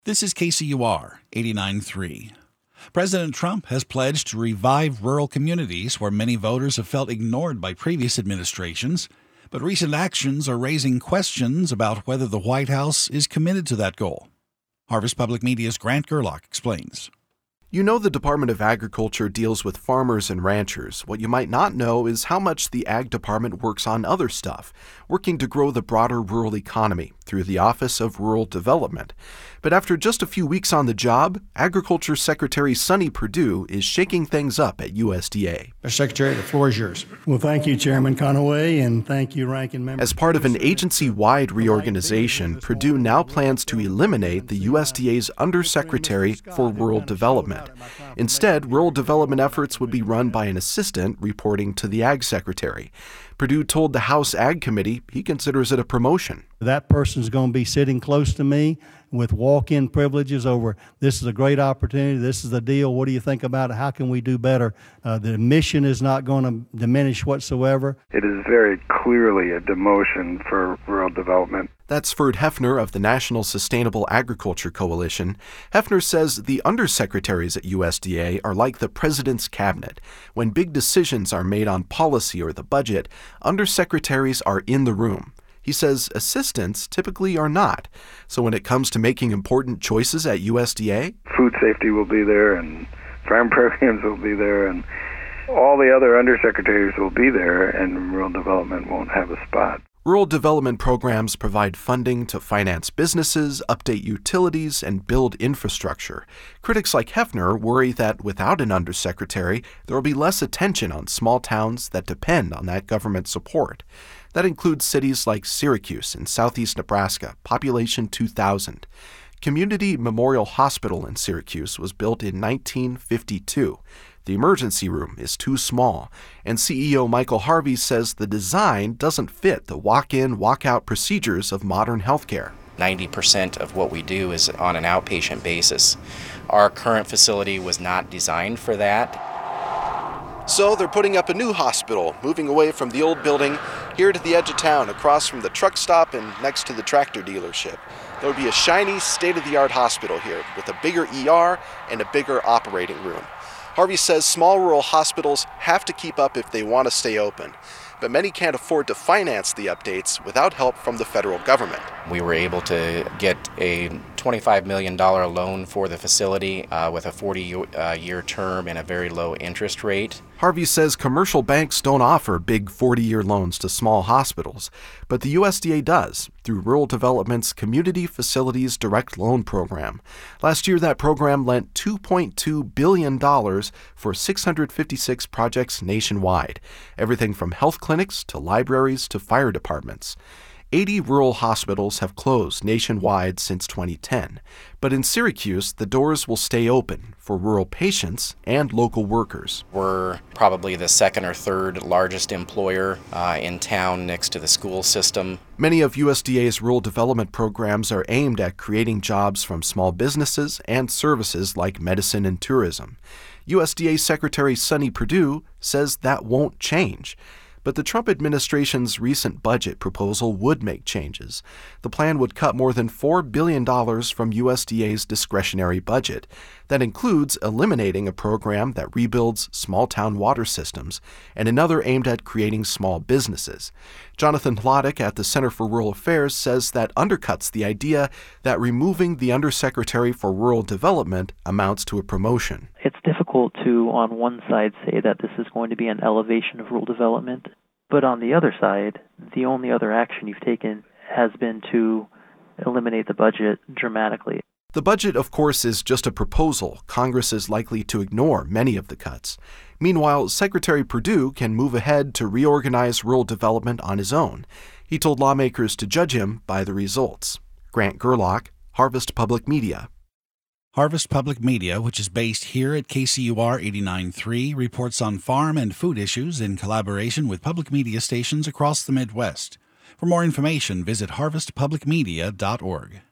This is KCUR 89.3. President Trump has pledged to revive rural communities where many voters have felt ignored by previous administrations, but recent actions are raising questions about whether the White House is committed to that goal. Harvest Public Media's Grant Gerlach explains. You know the Department of Agriculture deals with farmers and ranchers. What you might not know is how much the Ag Department works on other stuff, working to grow the broader rural economy through the Office of Rural Development. But after just a few weeks on the job, Agriculture Secretary Sonny Perdue is shaking things up at USDA. Mr. Secretary, the floor is yours. Well, thank you, Chairman Conaway, and thank you, Ranking Member. As part of an agency-wide reorganization, Perdue now plans to eliminate the USDA's Undersecretary for Rural Development. Instead, rural development efforts would be run by an assistant reporting to the Ag Secretary. Perdue told the House Ag Committee he considers it a promotion. That person's going to be sitting close to me with walk-in privileges over, this is a great opportunity, this is the deal, what do you think about it, how can we do better? The mission is not going to diminish whatsoever. It is very clearly a demotion for rural development. That's Ferd Hefner of the National Sustainable Agriculture Coalition. Hefner says the undersecretaries at USDA are like the president's cabinet. When big decisions are made on policy or the budget, undersecretaries are in the room. He says assistants typically are not. So when it comes to making important choices at USDA, food safety will be there and farm programs will be there and all the other undersecretaries will be there and rural development won't have a spot. Rural development programs provide funding to finance businesses, update utilities, and build infrastructure. Critics like Hefner worry that without an undersecretary, there will be less attention on small towns that depend on that government support. That includes cities like Syracuse in southeast Nebraska, population 2,000. Community Memorial Hospital in Syracuse was built in 1952. The emergency room is too small, and CEO Michael Harvey says the design doesn't fit the walk-in, walk-out procedures of modern healthcare. 90% of what we do is on an outpatient basis. Our current facility was not designed for that. So they're putting up a new hospital, moving away from the old building here to the edge of town, across from the truck stop and next to the tractor dealership. There will be a shiny, state-of-the-art hospital here with a bigger ER and a bigger operating room. Harvey says small rural hospitals have to keep up if they want to stay open, but many can't afford to finance the updates without help from the federal government. We were able to get a $25 million loan for the facility with a 40-year term and a very low interest rate. Harvey says commercial banks don't offer big 40-year loans to small hospitals, but the USDA does through Rural Development's Community Facilities Direct Loan Program. Last year, that program lent $2.2 billion for 656 projects nationwide, everything from health clinics to libraries to fire departments. 80 rural hospitals have closed nationwide since 2010, but in Syracuse, the doors will stay open for rural patients and local workers. We're probably the second or third largest employer in town next to the school system. Many of USDA's rural development programs are aimed at creating jobs from small businesses and services like medicine and tourism. USDA Secretary Sonny Perdue says that won't change. But the Trump administration's recent budget proposal would make changes. The plan would cut more than $4 billion from USDA's discretionary budget. That includes eliminating a program that rebuilds small-town water systems and another aimed at creating small businesses. Jonathan Hlodek at the Center for Rural Affairs says that undercuts the idea that removing the Undersecretary for Rural Development amounts to a promotion. It's difficult to, on one side, say that this is going to be an elevation of rural development, but on the other side, the only other action you've taken has been to eliminate the budget dramatically. The budget, of course, is just a proposal. Congress is likely to ignore many of the cuts. Meanwhile, Secretary Perdue can move ahead to reorganize rural development on his own. He told lawmakers to judge him by the results. Grant Gerlach, Harvest Public Media. Harvest Public Media, which is based here at KCUR 89.3, reports on farm and food issues in collaboration with public media stations across the Midwest. For more information, visit harvestpublicmedia.org.